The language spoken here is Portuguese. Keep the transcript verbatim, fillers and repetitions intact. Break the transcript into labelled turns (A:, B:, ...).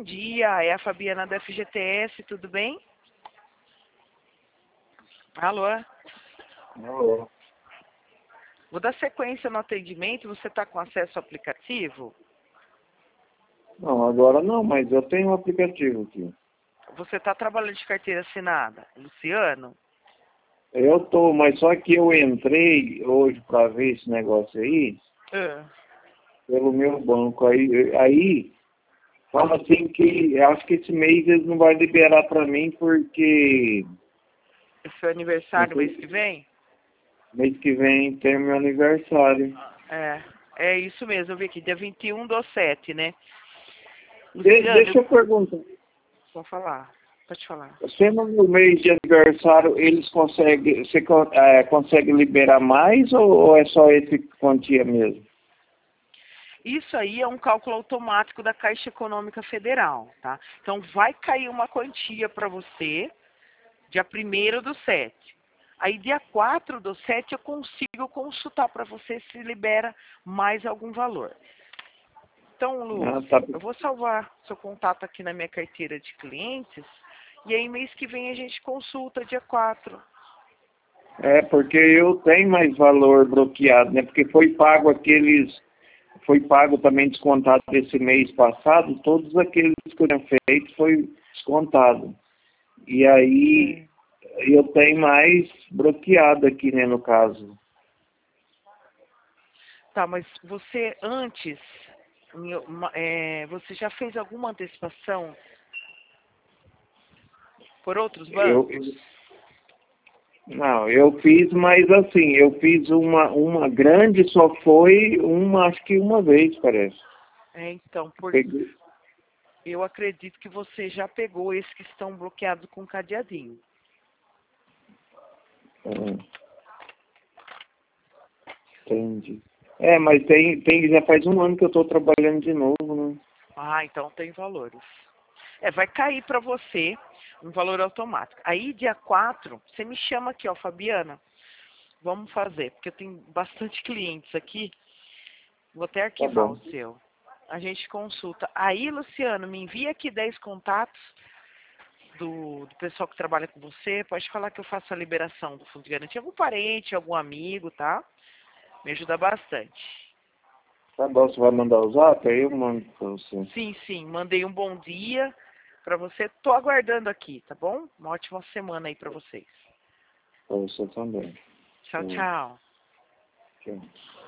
A: bom dia. É a Fabiana da F G T S, tudo bem? Alô?
B: Alô.
A: Vou dar sequência no atendimento. Você está com acesso ao aplicativo?
B: Não, agora não, mas eu tenho um aplicativo aqui.
A: Você está trabalhando de carteira assinada, Luciano?
B: Eu tô, mas só que eu entrei hoje para ver esse negócio aí,
A: Ah,
B: pelo meu banco. Aí, aí fala assim que acho que esse mês eles não vão liberar para mim porque
A: é seu aniversário mês que vem?
B: mês que vem tem meu aniversário.
A: É, é isso mesmo. Eu vi aqui, dia vinte e um do sete, né?
B: De,
A: Luciano,
B: deixa eu perguntar.
A: vou falar. Pode falar.
B: Sendo no mês de aniversário, eles conseguem, você con- é, consegue liberar mais ou, ou é só esse quantia mesmo?
A: Isso aí é um cálculo automático da Caixa Econômica Federal, tá? Então vai cair uma quantia para você dia primeiro do sete. Aí dia quatro do sete eu consigo consultar para você se libera mais algum valor. Então, Lu,
B: Ah, tá.
A: eu vou salvar seu contato aqui na minha carteira de clientes e aí mês que vem a gente consulta dia quatro.
B: É, porque eu tenho mais valor bloqueado, né? Porque foi pago aqueles, foi pago também descontado esse mês passado, todos aqueles que eu tinha feito foi descontado. E aí eu tenho mais bloqueado aqui, né, no caso.
A: Tá, mas você antes, em uma- é, você já fez alguma antecipação por outros
B: Eu,
A: bancos?
B: não, eu fiz, mas assim, eu fiz uma, uma grande, só foi uma, acho que uma vez, parece.
A: É, então, por,
B: Peguei.
A: eu acredito que você já pegou esses que estão bloqueados com cadeadinho.
B: Ah, entendi. É, mas tem, tem, já faz um ano que eu estou trabalhando de novo, né?
A: Ah, então tem valores. É, vai cair para você um valor automático. Aí, dia quatro, você me chama aqui, ó, Fabiana. Vamos fazer, porque eu tenho bastante clientes aqui. Vou até
B: Tá
A: arquivar o
B: bom.
A: seu. A gente consulta. Aí, Luciano, me envia aqui dez contatos do, do pessoal que trabalha com você. Pode falar que eu faço a liberação do fundo de garantia. Algum parente, algum amigo, tá? Me ajuda bastante.
B: Tá bom, você vai mandar o zap? Aí eu mando pra você.
A: Sim, sim. Mandei um bom dia pra você. Tô aguardando aqui, tá bom? Uma ótima semana aí pra vocês.
B: Pra você também.
A: Tchau,
B: Tchau.
A: tchau.
B: Tchau.